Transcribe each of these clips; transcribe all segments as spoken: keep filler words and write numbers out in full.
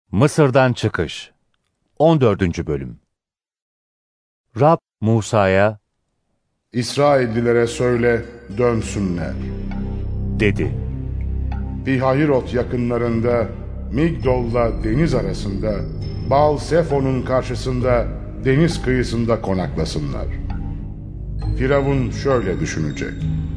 Mısır'dan Çıkış on dördüncü Bölüm. Rab Musa'ya, İsraillilere söyle dönsünler dedi. Pihahirot yakınlarında, Migdol'la deniz arasında, Baal-Sefon'un karşısında, deniz kıyısında konaklasınlar. Firavun şöyle düşünecek: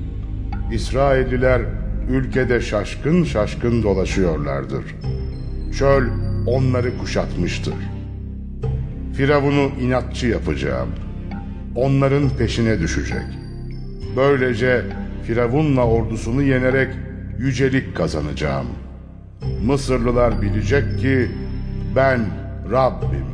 İsrailliler ülkede şaşkın şaşkın dolaşıyorlardır. Çöl onları kuşatmıştır. Firavun'u inatçı yapacağım. Onların peşine düşecek. Böylece Firavun'la ordusunu yenerek yücelik kazanacağım. Mısırlılar bilecek ki ben Rabbim.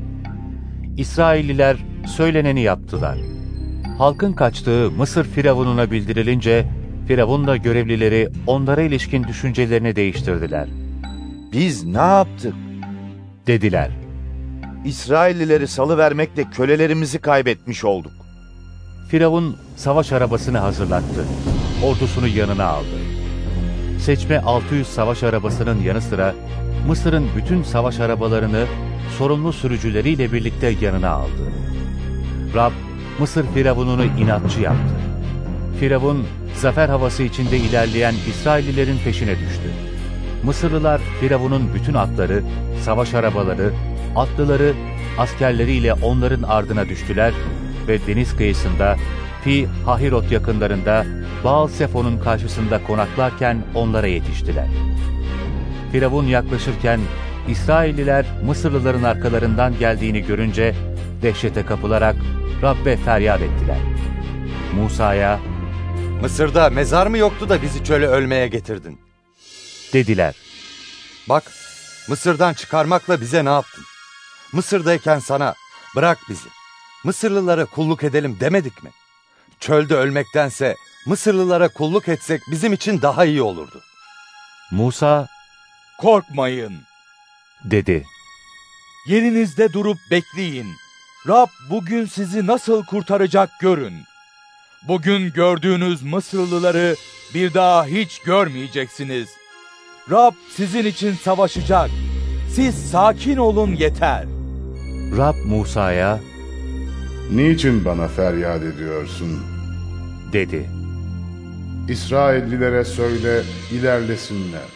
İsrailliler söyleneni yaptılar. Halkın kaçtığı Mısır Firavun'una bildirilince, Firavun'la görevlileri onlara ilişkin düşüncelerini değiştirdiler. Biz ne yaptık? Dediler. İsraillileri salıvermekle kölelerimizi kaybetmiş olduk. Firavun savaş arabasını hazırlattı. Ordusunu yanına aldı. Seçme altı yüz savaş arabasının yanı sıra Mısır'ın bütün savaş arabalarını sorumlu sürücüleriyle birlikte yanına aldı. Rab Mısır Firavun'unu inatçı yaptı. Firavun zafer havası içinde ilerleyen İsraillilerin peşine düştü. Mısırlılar Firavun'un bütün atları, savaş arabaları, atlıları, askerleriyle onların ardına düştüler ve deniz kıyısında Pi Hahirot yakınlarında Baal-Sefon'un karşısında konaklarken onlara yetiştiler. Firavun yaklaşırken İsrailliler Mısırlıların arkalarından geldiğini görünce dehşete kapılarak Rabbe feryat ettiler. Musa'ya, "Mısır'da mezar mı yoktu da bizi çöle ölmeye getirdin?" dediler. "Bak, Mısır'dan çıkarmakla bize ne yaptın? Mısır'dayken sana bırak bizi, Mısırlılara kulluk edelim demedik mi? Çölde ölmektense Mısırlılara kulluk etsek bizim için daha iyi olurdu." Musa, "Korkmayın," dedi. "Yerinizde durup bekleyin. Rab bugün sizi nasıl kurtaracak görün. Bugün gördüğünüz Mısırlıları bir daha hiç görmeyeceksiniz. Rab sizin için savaşacak. Siz sakin olun yeter." Rab Musa'ya, Niçin bana feryat ediyorsun? dedi. İsraillilere söyle ilerlesinler.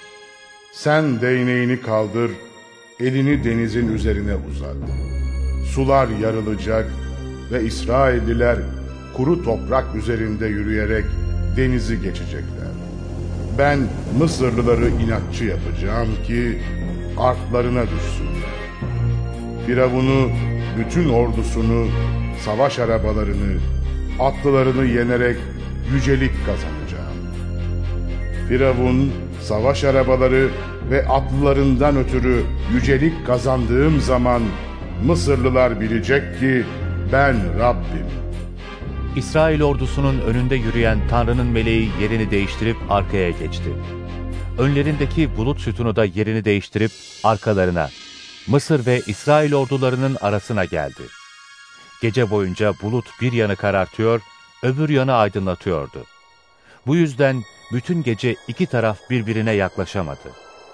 Sen değneğini kaldır, elini denizin üzerine uzat. Sular yarılacak ve İsrailliler kuru toprak üzerinde yürüyerek denizi geçecekler. Ben Mısırlıları inatçı yapacağım ki artlarına düşsünler. Firavun'u, bütün ordusunu, savaş arabalarını, atlılarını yenerek yücelik kazanacağım. Firavun, savaş arabaları ve atlılarından ötürü yücelik kazandığım zaman Mısırlılar bilecek ki ben Rabbim. İsrail ordusunun önünde yürüyen Tanrı'nın meleği yerini değiştirip arkaya geçti. Önlerindeki bulut sütunu da yerini değiştirip arkalarına, Mısır ve İsrail ordularının arasına geldi. Gece boyunca bulut bir yanı karartıyor, öbür yanı aydınlatıyordu. Bu yüzden bütün gece iki taraf birbirine yaklaşamadı.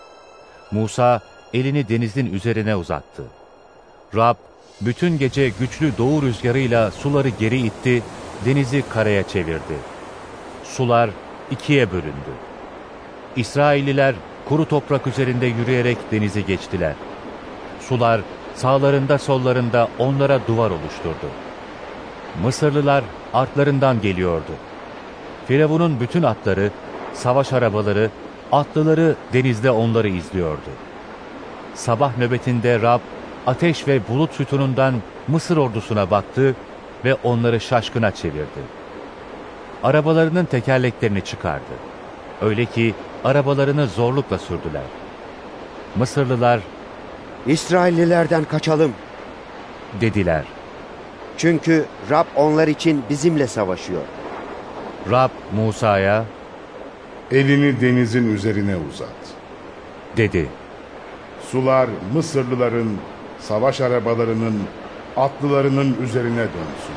Musa elini denizin üzerine uzattı. Rab bütün gece güçlü doğu rüzgarıyla suları geri itti, denizi karaya çevirdi. Sular ikiye bölündü. İsrailliler kuru toprak üzerinde yürüyerek denizi geçtiler. Sular sağlarında sollarında onlara duvar oluşturdu. Mısırlılar artlarından geliyordu. Firavun'un bütün atları, savaş arabaları, atlıları denizde onları izliyordu. Sabah nöbetinde Rab, ateş ve bulut sütunundan Mısır ordusuna baktı ve onları şaşkına çevirdi. Arabalarının tekerleklerini çıkardı. Öyle ki arabalarını zorlukla sürdüler. Mısırlılar, "İsraillilerden kaçalım," dediler. "Çünkü Rab onlar için bizimle savaşıyor." Rab Musa'ya, Elini denizin üzerine uzat. dedi. Sular Mısırlıların, savaş arabalarının, atlılarının üzerine dönsün.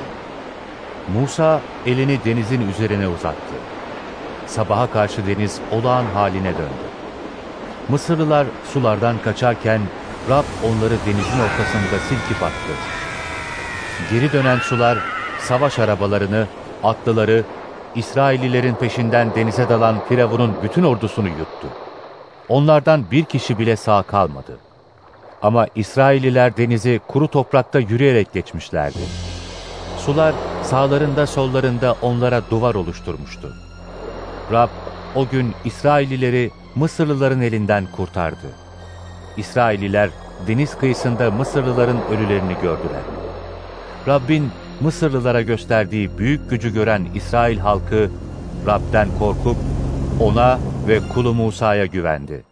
Musa elini denizin üzerine uzattı. Sabaha karşı deniz olağan haline döndü. Mısırlılar sulardan kaçarken Rab onları denizin ortasında silkip attı. Geri dönen sular savaş arabalarını, atlıları, İsraillilerin peşinden denize dalan Firavun'un bütün ordusunu yuttu. Onlardan bir kişi bile sağ kalmadı. Ama İsrailliler denizi kuru toprakta yürüyerek geçmişlerdi. Sular sağlarında sollarında onlara duvar oluşturmuştu. Rab o gün İsraillileri Mısırlıların elinden kurtardı. İsrailliler deniz kıyısında Mısırlıların ölülerini gördüler. Rabbin Mısırlılara gösterdiği büyük gücü gören İsrail halkı Rab'den korkup ona ve kulu Musa'ya güvendi.